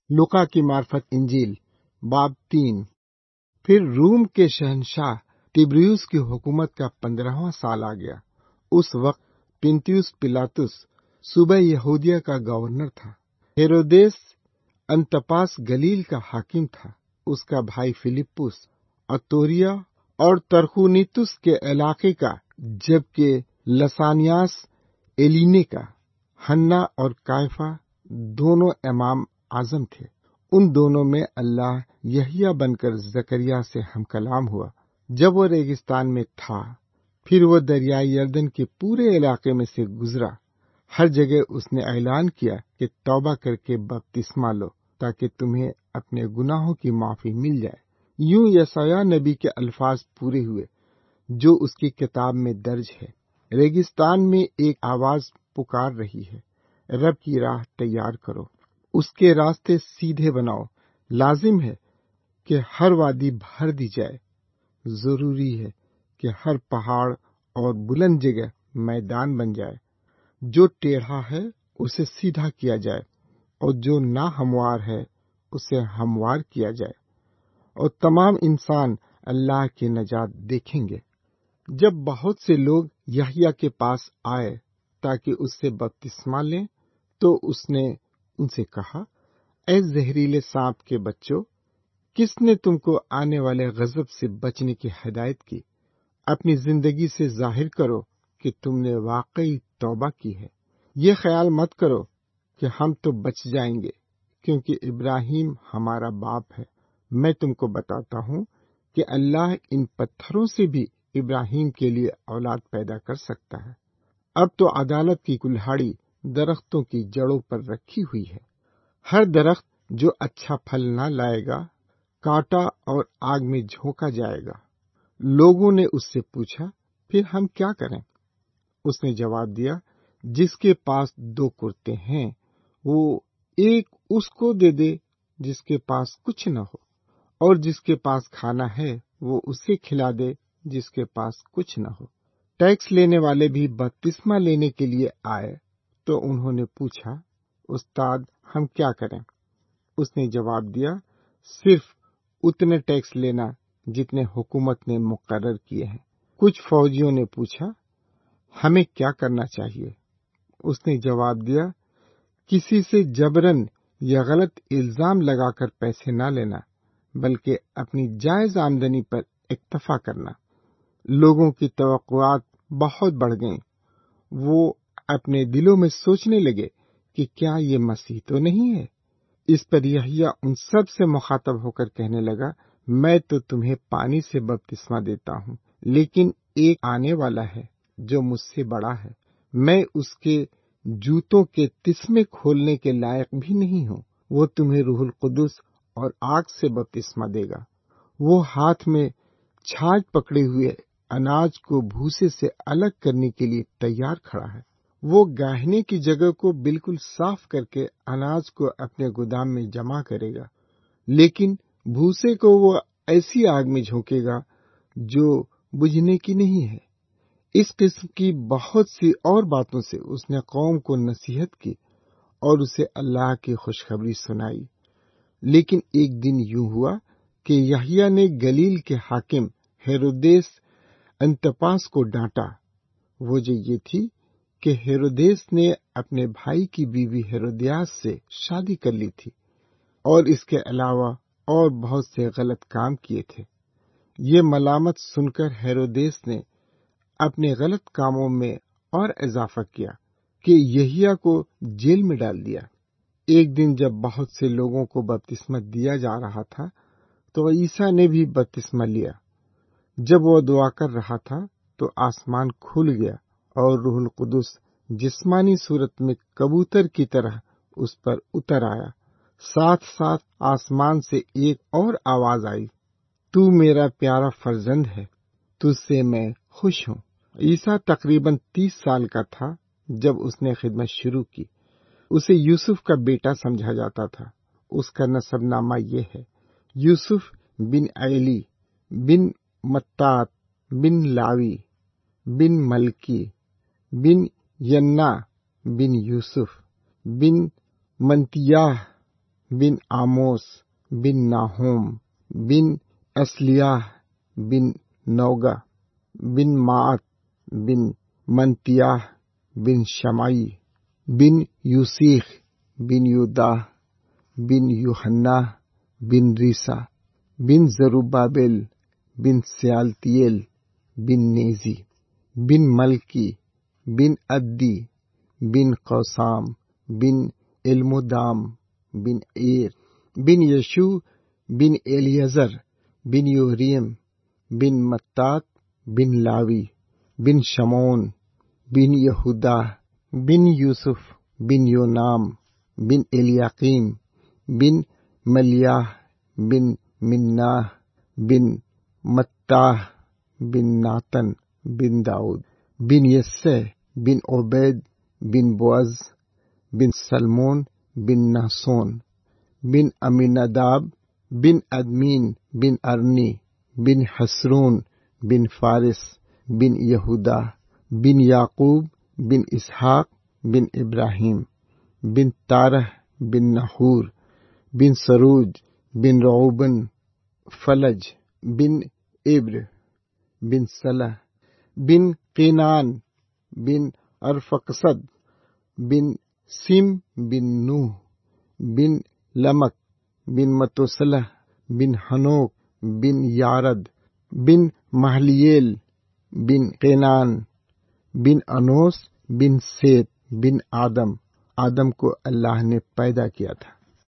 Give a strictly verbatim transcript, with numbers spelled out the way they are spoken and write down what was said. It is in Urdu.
لوقا کی معرفت انجیل باب تین۔ پھر روم کے شہنشاہ تبریوس کی حکومت کا پندرہواں سال آ گیا۔ اس وقت پنتیوس پلاطس صوبہ یہودیہ کا گورنر تھا۔ ہیرودیس انتپاس گلیل کا حاکم تھا۔ اس کا بھائی فلپس اتوریا اور ترخونیتس کے علاقے کا، جبکہ لسانیاس ایلینے کا۔ ہنا اور کائفہ دونوں امام اعظم تھے۔ ان دونوں میں اللہ یحییٰ بن کر زکریا سے ہم کلام ہوا جب وہ ریگستان میں تھا۔ پھر وہ دریائے یردن کے پورے علاقے میں سے گزرا۔ ہر جگہ اس نے اعلان کیا کہ توبہ کر کے بپتسمہ لو تاکہ تمہیں اپنے گناہوں کی معافی مل جائے۔ یوں یسایہ نبی کے الفاظ پورے ہوئے جو اس کی کتاب میں درج ہے۔ ریگستان میں ایک آواز پکار رہی ہے، رب کی راہ تیار کرو، اس کے راستے سیدھے بناؤ۔ لازم ہے کہ ہر وادی بھر دی جائے۔ ضروری ہے کہ ہر پہاڑ اور بلند جگہ میدان بن جائے۔ جو ٹیڑھا ہے اسے سیدھا کیا جائے، اور جو ناہموار ہے اسے ہموار کیا جائے، اور تمام انسان اللہ کی نجات دیکھیں گے۔ جب بہت سے لوگ یحییٰ کے پاس آئے تاکہ اس سے بپتسمہ لیں تو اس نے ان سے کہا، اے زہریلے سانپ کے بچوں، کس نے تم کو آنے والے غضب سے بچنے کی ہدایت کی؟ اپنی زندگی سے ظاہر کرو کہ تم نے واقعی توبہ کی ہے۔ یہ خیال مت کرو کہ ہم تو بچ جائیں گے کیونکہ ابراہیم ہمارا باپ ہے۔ میں تم کو بتاتا ہوں کہ اللہ ان پتھروں سے بھی ابراہیم کے لیے اولاد پیدا کر سکتا ہے۔ اب تو عدالت کی کلہاڑی درختوں کی جڑوں پر رکھی ہوئی ہے۔ ہر درخت جو اچھا پھل نہ لائے گا کاٹا اور آگ میں جھونکا جائے گا۔ لوگوں نے اس سے پوچھا، پھر ہم کیا کریں؟ اس نے جواب دیا، جس کے پاس دو کرتے ہیں وہ ایک اس کو دے دے جس کے پاس کچھ نہ ہو، اور جس کے پاس کھانا ہے وہ اسے کھلا دے جس کے پاس کچھ نہ ہو۔ ٹیکس لینے والے بھی بپتسمہ لینے کے لیے آئے تو انہوں نے پوچھا، استاد ہم کیا کریں؟ اس نے جواب دیا، صرف اتنے ٹیکس لینا جتنے حکومت نے مقرر کیے ہیں۔ کچھ فوجیوں نے پوچھا، ہمیں کیا کرنا چاہیے؟ اس نے جواب دیا، کسی سے جبراً یا غلط الزام لگا کر پیسے نہ لینا، بلکہ اپنی جائز آمدنی پر اکتفا کرنا۔ لوگوں کی توقعات بہت بڑھ گئیں۔ وہ اپنے دلوں میں سوچنے لگے کہ کیا یہ مسیح تو نہیں ہے؟ اس پر یحییٰ ان سب سے مخاطب ہو کر کہنے لگا، میں تو تمہیں پانی سے بپتسمہ دیتا ہوں، لیکن ایک آنے والا ہے جو مجھ سے بڑا ہے۔ میں اس کے جوتوں کے تسمے کھولنے کے لائق بھی نہیں ہوں۔ وہ تمہیں روح القدس اور آگ سے بپتسمہ دے گا۔ وہ ہاتھ میں چھاج پکڑے ہوئے اناج کو بھوسے سے الگ کرنے کے لیے تیار کھڑا ہے۔ وہ گاہنے کی جگہ کو بالکل صاف کر کے اناج کو اپنے گودام میں جمع کرے گا، لیکن بھوسے کو وہ ایسی آگ میں جھونکے گا جو بجھنے کی نہیں ہے۔ اس قسم کی بہت سی اور باتوں سے اس نے قوم کو نصیحت کی اور اسے اللہ کی خوشخبری سنائی۔ لیکن ایک دن یوں ہوا کہ یحییٰ نے گلیل کے حاکم ہیرودیس انتپاس کو ڈانٹا۔ وجہ یہ تھی کہ ہیرودیس نے اپنے بھائی کی بیوی ہیرودیاس سے شادی کر لی تھی، اور اس کے علاوہ اور بہت سے غلط کام کیے تھے۔ یہ ملامت سن کر ہیرودیس نے اپنے غلط کاموں میں اور اضافہ کیا کہ یحییٰ کو جیل میں ڈال دیا۔ ایک دن جب بہت سے لوگوں کو بپتسمہ دیا جا رہا تھا تو عیسیٰ نے بھی بپتسمہ لیا۔ جب وہ دعا کر رہا تھا تو آسمان کھل گیا اور روح القدس جسمانی صورت میں کبوتر کی طرح اس پر اتر آیا۔ ساتھ ساتھ آسمان سے ایک اور آواز آئی، تو میرا پیارا فرزند ہے، تجھ سے میں خوش ہوں۔ عیسیٰ تقریباً تیس سال کا تھا جب اس نے خدمت شروع کی۔ اسے یوسف کا بیٹا سمجھا جاتا تھا۔ اس کا نسب نامہ یہ ہے، یوسف بن ایلی بن متات بن لاوی بن ملکی بن ینا بن یوسف بن منتیاہ بن آموس بن ناہوم بن اسلیاہ بن نوگا بن معت بن منتیاہ بن شمعی بن یوسیخ بن یوداہ بن یوحنا بن ریسا بن زروبابل بن سیالتیل بن نیزی بن ملکی بن ادی بن قوسام بن المدام بن ایر بن یشو بن الیعزر بن یوریم بن متات بن لاوی بن شمعون بن یہودا بن یوسف بن یونام بن الیاقیم بن ملیاہ بن مناہ بن متاہ بن ناتن بن داؤد بن یسے بن عبید بن بوعز بن سلمون بن ناسون بن امیناداب بن ادمین بن ارنی بن حسرون بن فارس بن یہودا بن یعقوب بن اسحاق بن ابراہیم بن تارح بن نحور بن سروج بن رعوبن فلج بن عبر بن سلح بن قینان بن ارفقسد بن سم بن نوح بن لمک بن متوسلح بن حنوک بن یارد بن محلیل بن قینان بن انوس بن سیت بن آدم آدم کو اللہ نے پیدا کیا تھا۔